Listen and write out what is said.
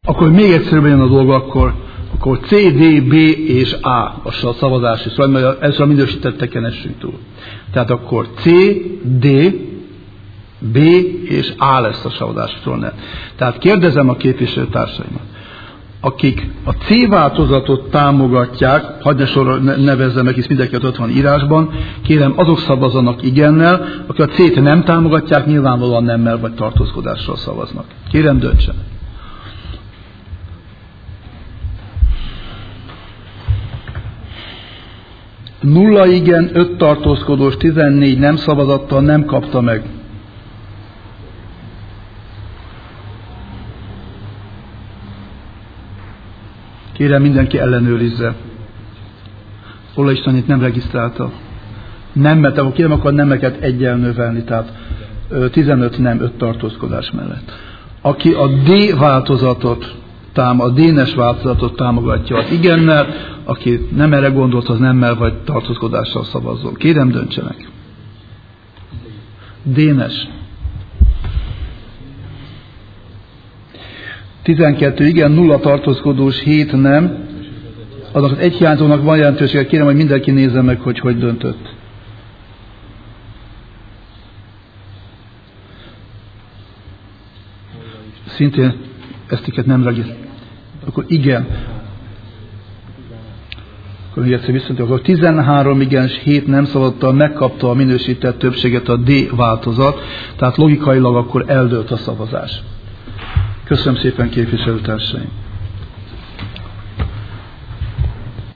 Akkor még egyszerűen jön a dolog, akkor C, D, B és A a szavazási szó, mert ezzel a minősítetteken essünk túl. Tehát akkor C, D, B és A lesz a szavazási sorrend. Tehát kérdezem a képviselőtársaimat, akik a C változatot támogatják, hadd ne sorra nevezzem meg, hisz mindenki ott van írásban, kérem, azok szavazzanak igennel, akik a C-t nem támogatják, nyilvánvalóan nemmel vagy tartózkodással szavaznak. Kérem, döntsen. Nulla igen, 5 tartózkodós, 14 nem szavazattal nem kapta meg. Kérem, mindenki ellenőrizze. Ola István itt nem regisztrálta. Nemmet, akkor kérem, akkor nemeket egyel növelni, tehát 15 nem, 5 tartózkodás mellett. Aki a D változatot, a D-nes változatot támogatja az igennel, aki nem erre gondolt, az nemmel vagy tartózkodással szavazzon. Kérem, döntsenek. D-nes. 12 igen, 0 tartózkodós, 7 nem. Azok az egy hiányzónak van jelentősége, kérem, hogy mindenki nézze meg, hogy döntött. Szintén ezt nem regisztrálják. Akkor igen. Akkor még egyszer visszatérünk. Akkor 13 igen és 7 nem szavazattal megkapta a minősített többséget a D változat, tehát logikailag akkor eldőlt a szavazás. Köszönöm szépen, képviselőtársaim!